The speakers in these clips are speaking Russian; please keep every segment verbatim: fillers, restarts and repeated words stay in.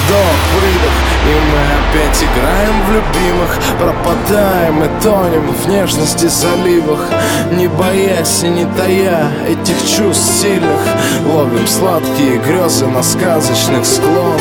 вдох-выдох, и мы опять играем в любимых, пропадаем и тонем в нежности заливах, не боясь и не тая этих чувств сильных, ловим сладкие грезы на сказочных склонах.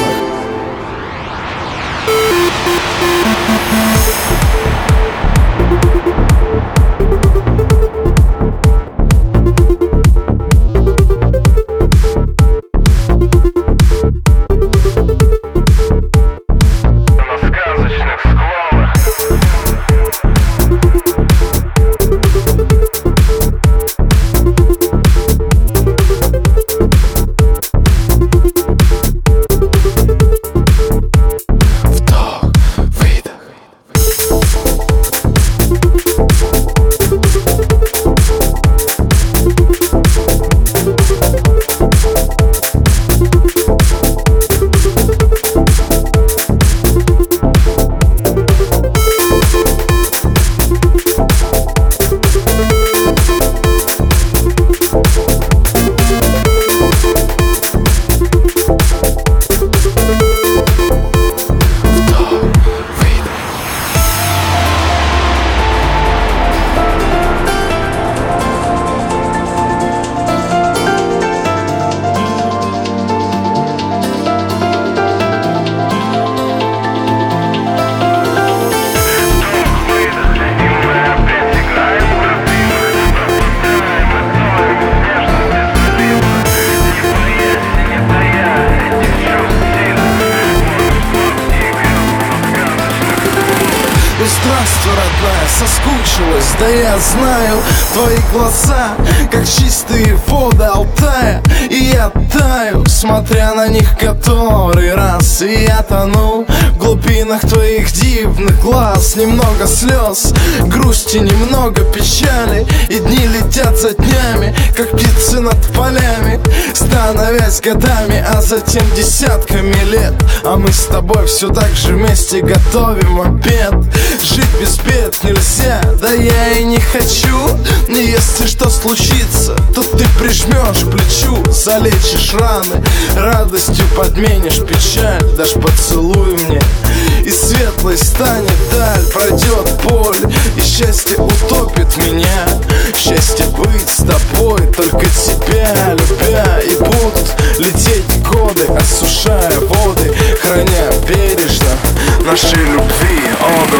Здравствуй, родная, соскучилась, да я знаю. Твои глаза, как чистые воды Алтая, и я таю, смотря на них который раз. И я тону в глубинах твоих дивных глаз. Немного слез, грусти, немного печали, и дни летят за днями, как птицы над полями, становясь годами, а затем десятками лет. А мы с тобой все так же вместе готовим обед. Жить без бед нельзя, да я и не хочу. Но если что случится, то ты прижмешь к плечу, залечишь раны, радостью подменишь печаль. Дашь поцелуй мне, и светлой станет даль. Пройдет боль, и счастье утопит меня. Счастье быть с тобой, только тебя любя. И будут лететь годы, осушая воды, храня бережно нашей любви оду.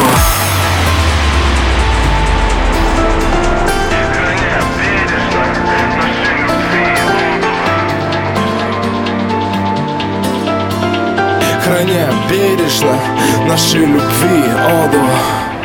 Храня бережно нашей любви оду.